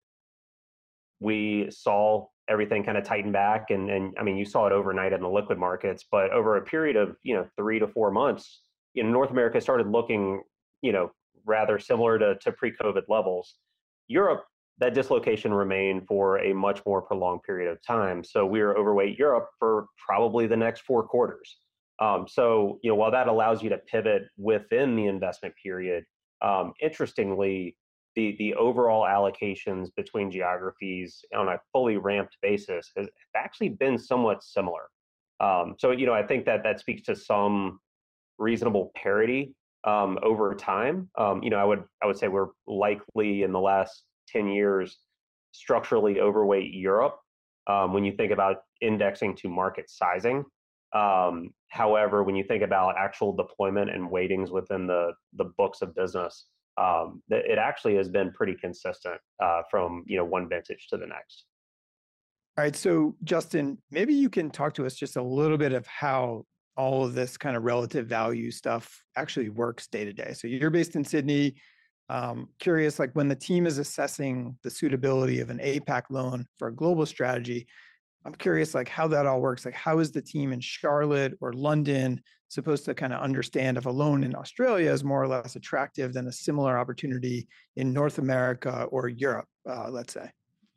We saw everything kind of tighten back and and I mean you saw it overnight in the liquid markets, but over a period of you know three to four months, you know North America started looking you know rather similar to, to pre-COVID levels. Europe, that dislocation remained for a much more prolonged period of time. So we were overweight Europe for probably the next four quarters. Um, so you know while that allows you to pivot within the investment period, um, interestingly, the the overall allocations between geographies on a fully ramped basis has actually been somewhat similar. Um, so you know, I think that that speaks to some reasonable parity um, over time. Um, you know, I would I would say we're likely in the last ten years structurally overweight Europe um, when you think about indexing to market sizing. Um, however, when you think about actual deployment and weightings within the the books of business, um, it actually has been pretty consistent uh, from you know one vintage to the next.
All right. So, Justin, maybe you can talk to us just a little bit of how all of this kind of relative value stuff actually works day to day. So, you're based in Sydney. Um, curious, like when the team is assessing the suitability of an A PAC loan for a global strategy, I'm curious, like how that all works. Like, how is the team in Charlotte or London supposed to kind of understand if a loan in Australia is more or less attractive than a similar opportunity in North America or Europe, uh, let's say?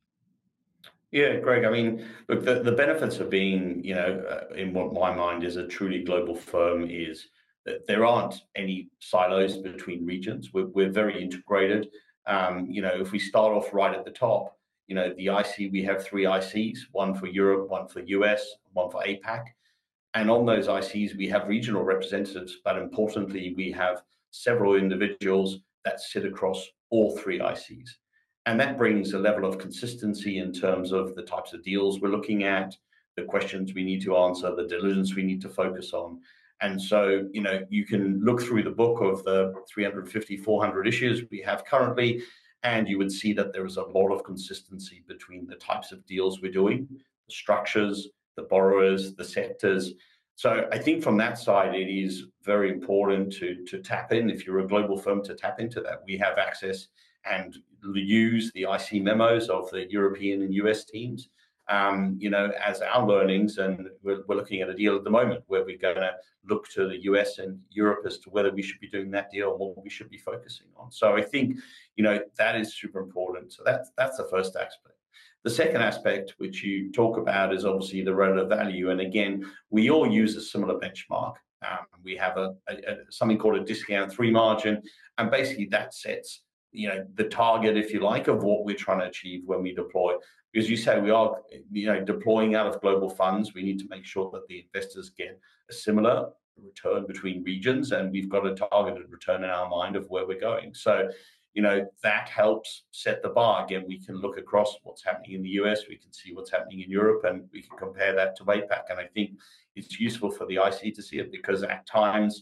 Yeah, Greg. I mean, look, the, the benefits of being, you know, uh, in what my mind is a truly global firm is that there aren't any silos between regions. We're, we're very integrated. Um, you know, if we start off right at the top, you know, the I C, we have three I Cs, one for Europe, one for U S, one for A PAC. And on those I Cs, we have regional representatives, but importantly, we have several individuals that sit across all three I Cs. And that brings a level of consistency in terms of the types of deals we're looking at, the questions we need to answer, the diligence we need to focus on. And so, you know, you can look through the book of the three hundred fifty, four hundred issues we have currently, and you would see that there is a lot of consistency between the types of deals we're doing, the structures, the borrowers, the sectors. So I think from that side, it is very important to, to tap in, if you're a global firm, to tap into that. We have access and use the I C memos of the European and U S teams, um, you know, as our learnings. And we're, we're looking at a deal at the moment where we're going to look to the U S and Europe as to whether we should be doing that deal or what we should be focusing on. So I think, you know, that is super important. So that's, that's the first aspect. The second aspect, which you talk about, is obviously the relative value. And again, we all use a similar benchmark. Um, we have a, a, a something called a discount three margin, and basically that sets, you know, the target, if you like, of what we're trying to achieve when we deploy. Because you say we are, you know, deploying out of global funds, we need to make sure that the investors get a similar return between regions, and we've got a targeted return in our mind of where we're going. So, you know, that helps set the bar. Again, we can look across what's happening in the U S, we can see what's happening in Europe, and we can compare that to APAC. And I think it's useful for the I C to see it, because at times,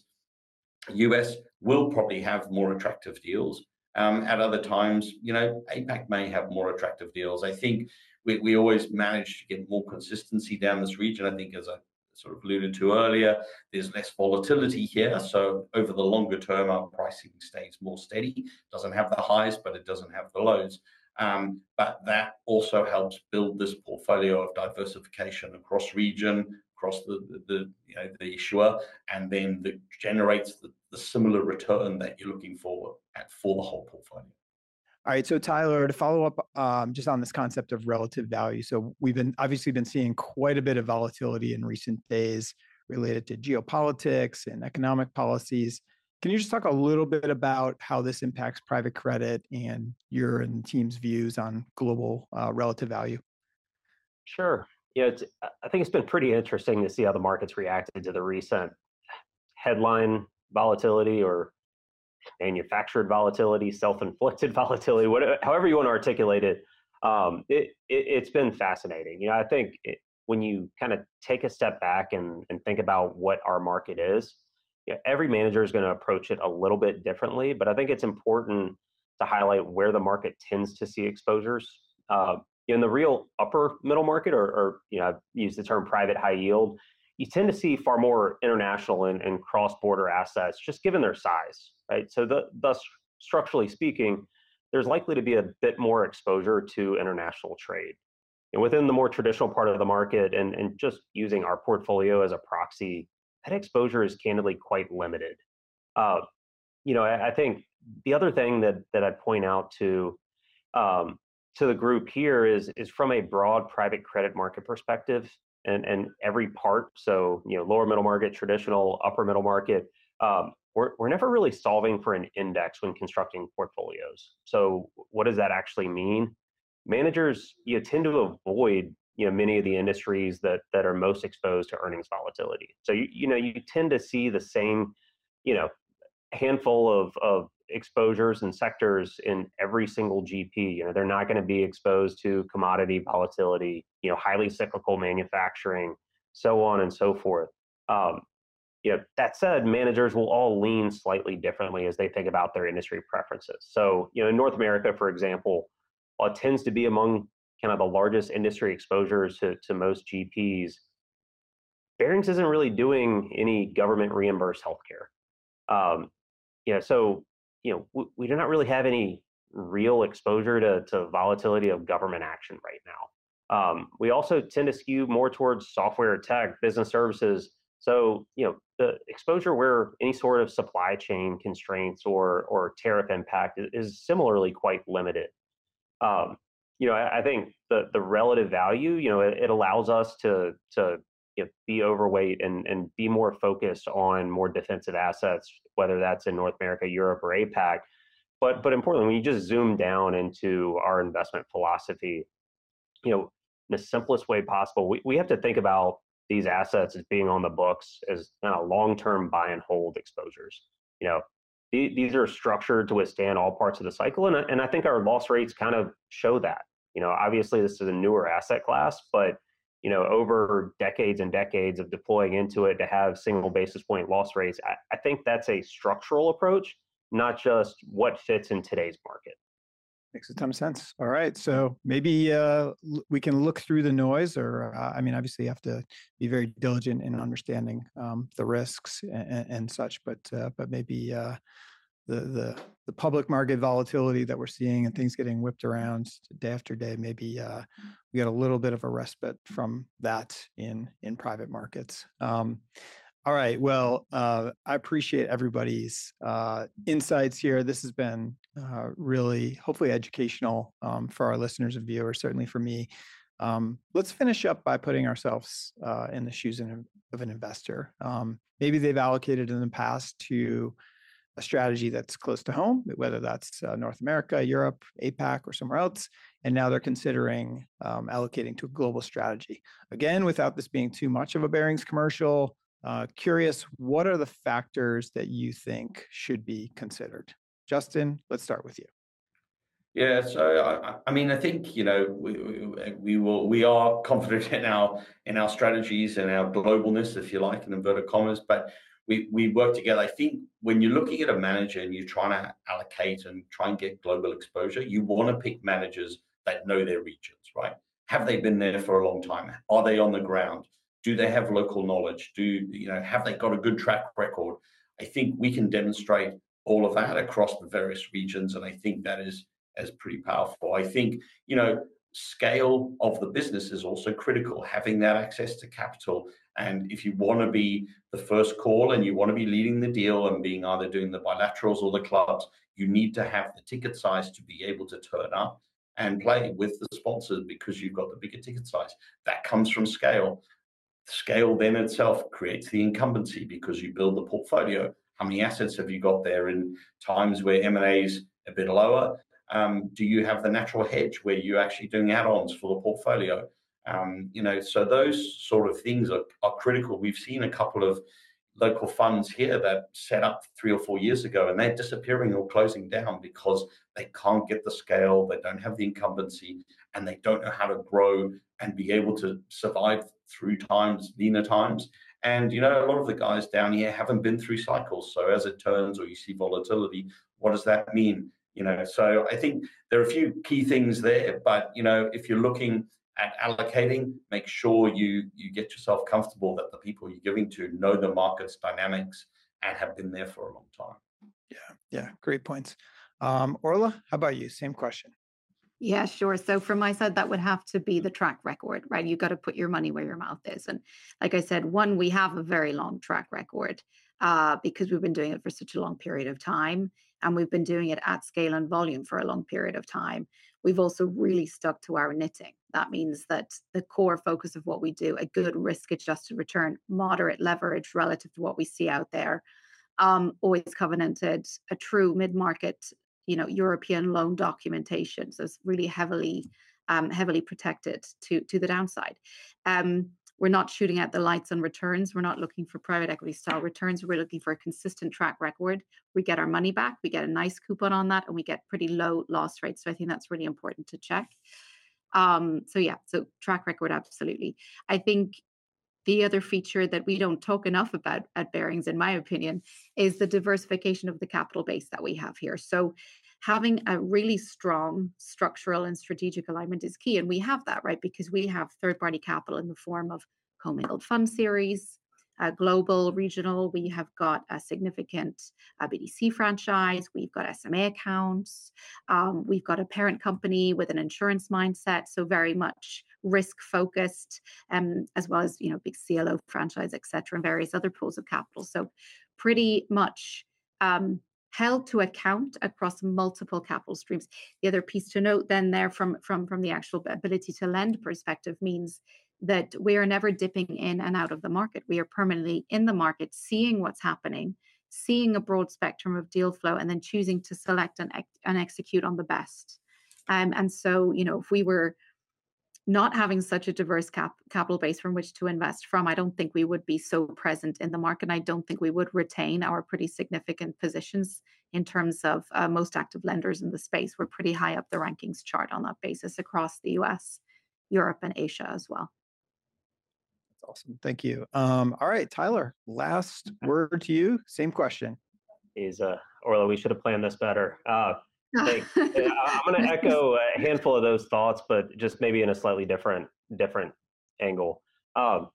U S will probably have more attractive deals. Um, at other times, you know, APAC may have more attractive deals. I think we, we always manage to get more consistency down this region. I think, as I sort of alluded to earlier, there's less volatility here. So over the longer term, our pricing stays more steady. Doesn't have the highs, but it doesn't have the lows. Um, but that also helps build this portfolio of diversification across region, across the, the, the you know, the issuer, and then that generates the, the similar return that you're looking for at, for the whole portfolio.
All right, so Tyler, to follow up um, just on this concept of relative value. So we've been obviously been seeing quite a bit of volatility in recent days related to geopolitics and economic policies. Can you just talk a little bit about how this impacts private credit and your and the team's views on global uh, relative value?
Sure. Yeah, it's, I think it's been pretty interesting to see how the markets reacted to the recent headline volatility, or manufactured volatility, self-inflicted volatility, whatever, however you want to articulate it. Um, it, it it's been fascinating. You know, I think it, when you kind of take a step back and, and think about what our market is, you know, every manager is going to approach it a little bit differently. But I think it's important to highlight where the market tends to see exposures. Uh, in the real upper middle market, or, or you know, I've used the term private high yield, you tend to see far more international and, and cross-border assets, just given their size, right? So the, thus, structurally speaking, there's likely to be a bit more exposure to international trade. And within the more traditional part of the market, and, and just using our portfolio as a proxy, that exposure is candidly quite limited. Uh, you know, I, I think the other thing that that I'd point out to um, to the group here is is from a broad private credit market perspective, and and every part. So, you know, lower middle market, traditional, upper middle market. Um, we're we're never really solving for an index when constructing portfolios. So, what does that actually mean? Managers, you tend to avoid, you know, many of the industries that that are most exposed to earnings volatility. So, you you know, you tend to see the same, you know, handful of of exposures and sectors in every single G P. You know, they're not going to be exposed to commodity volatility, you know, highly cyclical manufacturing, so on and so forth. Um, you know, that said, managers will all lean slightly differently as they think about their industry preferences. So, you know, in North America, for example, while it tends to be among kind of the largest industry exposures to, to most G Ps, Barings isn't really doing any government reimbursed healthcare. Um, you know, so, you know, we, we do not really have any real exposure to, to volatility of government action right now. Um, we also tend to skew more towards software, tech, business services. So, you know, the exposure where any sort of supply chain constraints or or tariff impact is, is similarly quite limited. Um, you know, I, I think the the relative value, you know, it, it allows us to to you know, be overweight and and be more focused on more defensive assets, whether that's in North America, Europe, or APAC. But but importantly, when you just zoom down into our investment philosophy, you know, in the simplest way possible, we, we have to think about these assets as being on the books as you know, long-term buy and hold exposures. You know, th- these are structured to withstand all parts of the cycle, and and I think our loss rates kind of show that. You know, obviously this is a newer asset class, but you know, over decades and decades of deploying into it to have single basis point loss rates. I, I think that's a structural approach, not just what fits in today's market.
Makes a ton of sense. All right. So maybe uh, we can look through the noise, or uh, I mean, obviously you have to be very diligent in understanding um, the risks and, and such, but uh, but maybe uh, the, the the public market volatility that we're seeing and things getting whipped around day after day, maybe uh, we got a little bit of a respite from that in in private markets. Um, All right. Well, uh, I appreciate everybody's uh, insights here. This has been uh, really, hopefully, educational um, for our listeners and viewers, certainly for me. Um, let's finish up by putting ourselves uh, in the shoes of an investor. Um, maybe they've allocated in the past to a strategy that's close to home, whether that's uh, North America, Europe, APAC, or somewhere else, and now they're considering um, allocating to a global strategy. Again, without this being too much of a Barings commercial, Uh, curious, what are the factors that you think should be considered? Justin, let's start with you.
Yeah, so I, I mean, I think you know we, we we will we are confident in our in our strategies and our globalness, if you like, in inverted commas. But we we work together. I think when you're looking at a manager and you're trying to allocate and try and get global exposure, you want to pick managers that know their regions, right? Have they been there for a long time? Are they on the ground? Do they have local knowledge? Do you know? Have they got a good track record? I think we can demonstrate all of that across the various regions, and I think that is is pretty powerful. I think you know scale of the business is also critical. Having that access to capital, and if you want to be the first call and you want to be leading the deal and being either doing the bilaterals or the clubs, you need to have the ticket size to be able to turn up and play with the sponsors because you've got the bigger ticket size. That comes from scale. Scale then itself creates the incumbency because you build the portfolio. How many assets have you got there in times where M and A is a bit lower? Um, do you have the natural hedge where you're actually doing add-ons for the portfolio? Um, you know, so those sort of things are, are critical. We've seen a couple of local funds here that set up three or four years ago, and they're disappearing or closing down because they can't get the scale, they don't have the incumbency, and they don't know how to grow and be able to survive through times, leaner times. And, you know, a lot of the guys down here haven't been through cycles. So as it turns or you see volatility, what does that mean? You know, so I think there are a few key things there, but, you know, if you're looking at allocating, make sure you you get yourself comfortable that the people you're giving to know the market's dynamics and have been there for a long time.
Yeah, yeah, great points. Um, Orla, how about you? Same question.
Yeah, sure. So from my side, that would have to be the track record, right? You got to put your money where your mouth is. And like I said, one, we have a very long track record uh, because we've been doing it for such a long period of time. And we've been doing it at scale and volume for a long period of time. We've also really stuck to our knitting. That means that the core focus of what we do, a good risk-adjusted return, moderate leverage relative to what we see out there, um, always covenanted, a true mid-market you know, European loan documentation. So it's really heavily, um, heavily protected to, to the downside. Um, we're not shooting at the lights on returns. We're not looking for private equity style returns. We're looking for a consistent track record. We get our money back. We get a nice coupon on that, and we get pretty low loss rates. So I think that's really important to check. Um, so yeah, so track record, absolutely. I think the other feature that we don't talk enough about at Barings, in my opinion, is the diversification of the capital base that we have here. So having a really strong structural and strategic alignment is key. And we have that, right? Because we have third-party capital in the form of commingled fund series, uh, global, regional. We have got a significant uh, B D C franchise. We've got S M A accounts. Um, we've got a parent company with an insurance mindset. So very much risk focused, um, as well as, you know, big C L O franchise, et cetera, and various other pools of capital. So pretty much um, held to account across multiple capital streams. The other piece to note then there from, from, from the actual ability to lend perspective means that we are never dipping in and out of the market. We are permanently in the market, seeing what's happening, seeing a broad spectrum of deal flow, and then choosing to select and, ex- and execute on the best. Um, and so, you know, if we were not having such a diverse cap- capital base from which to invest from, I don't think we would be so present in the market. I don't think we would retain our pretty significant positions in terms of uh, most active lenders in the space. We're pretty high up the rankings chart on that basis across the U S, Europe, and Asia as well.
Awesome. Thank you. Um, all right, Tyler, last word to you. Same question.
Is uh, Orla, we should have planned this better. Uh, thanks. I'm going to echo a handful of those thoughts, but just maybe in a slightly different different angle. Um,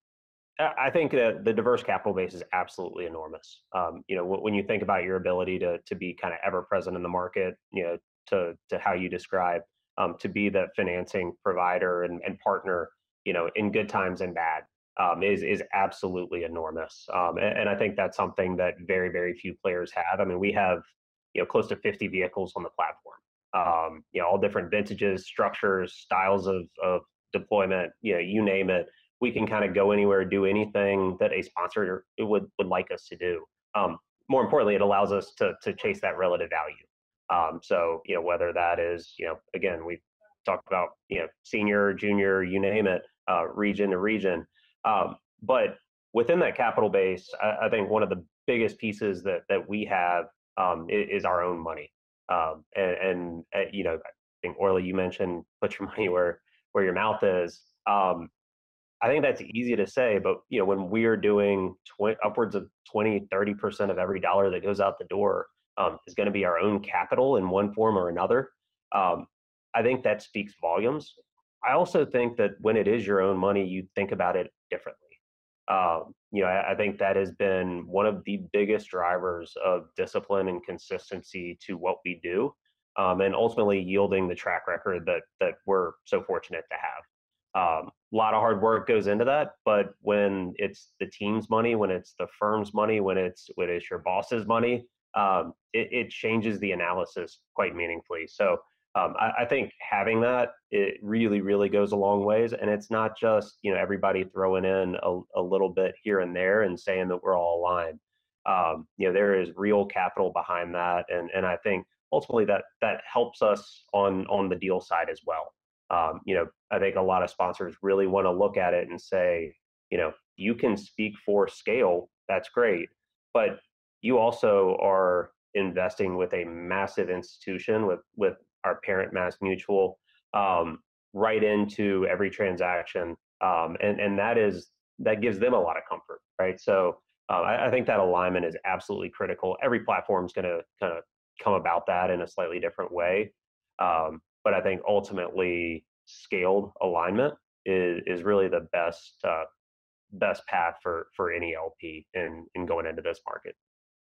I think that the diverse capital base is absolutely enormous. Um, you know, when you think about your ability to to be kind of ever present in the market, you know, to to how you describe, um, to be the financing provider and, and partner, you know, in good times and bad, um, is is absolutely enormous. Um, and, and I think that's something that very very few players have. I mean, we have, you know, close to fifty vehicles on the platform. Um, you know, all different vintages, structures, styles of of deployment. You know, you name it. We can kind of go anywhere, do anything that a sponsor would would like us to do. Um, more importantly, it allows us to to chase that relative value. Um, so, you know, whether that is, you know, again, we talked about, you know, senior, junior, you name it, uh, region to region. Um, but within that capital base, I, I think one of the biggest pieces that that we have um, is, is our own money. Um, and, and uh, you know, I think Orla, you mentioned put your money where where your mouth is. Um, I think that's easy to say, but you know, when we are doing tw- upwards of twenty, thirty percent of every dollar that goes out the door um, is going to be our own capital in one form or another. Um, I think that speaks volumes. I also think that when it is your own money, you think about it differently. Um, you know, I, I think that has been one of the biggest drivers of discipline and consistency to what we do, um, and ultimately yielding the track record that that we're so fortunate to have. Um, a lot of hard work goes into that, but when it's the team's money, when it's the firm's money, when it's when it's your boss's money, um, it, it changes the analysis quite meaningfully. So um, I, I think having that, it really, really goes a long ways. And it's not just, you know, everybody throwing in a, a little bit here and there and saying that we're all aligned. Um, you know, there is real capital behind that, and and I think ultimately that that helps us on on the deal side as well. Um, you know, I think a lot of sponsors really want to look at it and say, you know, you can speak for scale, that's great, but you also are investing with a massive institution, with with our parent Mass Mutual, um, right into every transaction, um, and and that is that gives them a lot of comfort, right? So uh, I, I think that alignment is absolutely critical. Every platform is going to kind of come about that in a slightly different way. Um, But I think ultimately scaled alignment is, is really the best uh, best path for for any L P in in going into this market.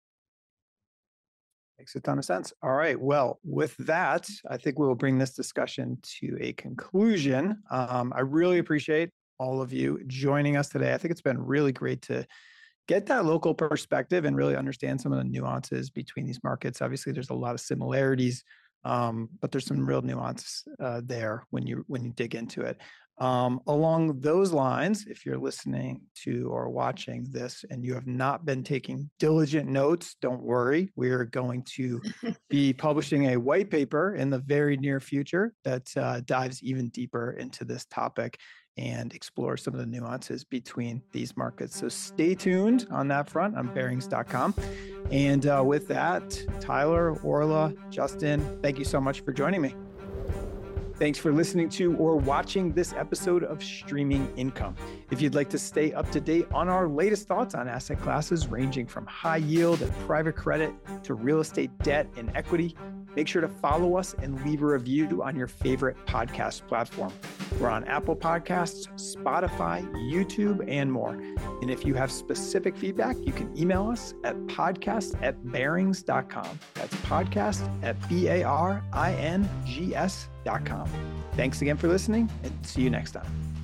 Makes a ton of sense. All right. Well, with that, I think we will bring this discussion to a conclusion. Um, I really appreciate all of you joining us today. I think it's been really great to get that local perspective and really understand some of the nuances between these markets. Obviously, there's a lot of similarities, um, but there's some real nuance uh, there when you when you dig into it. Um, along those lines, if you're listening to or watching this and you have not been taking diligent notes, don't worry. We're going to be publishing a white paper in the very near future that uh, dives even deeper into this topic and explore some of the nuances between these markets. So stay tuned on that front on Barings dot com. And uh, with that, Tyler, Orla, Justin, thank you so much for joining me. Thanks for listening to or watching this episode of Streaming Income. If you'd like to stay up to date on our latest thoughts on asset classes ranging from high yield and private credit to real estate debt and equity, make sure to follow us and leave a review on your favorite podcast platform. We're on Apple Podcasts, Spotify, YouTube, and more. And if you have specific feedback, you can email us at podcast at barings dot com. That's podcast at B A R I N G S dot com. Thanks again for listening, and see you next time.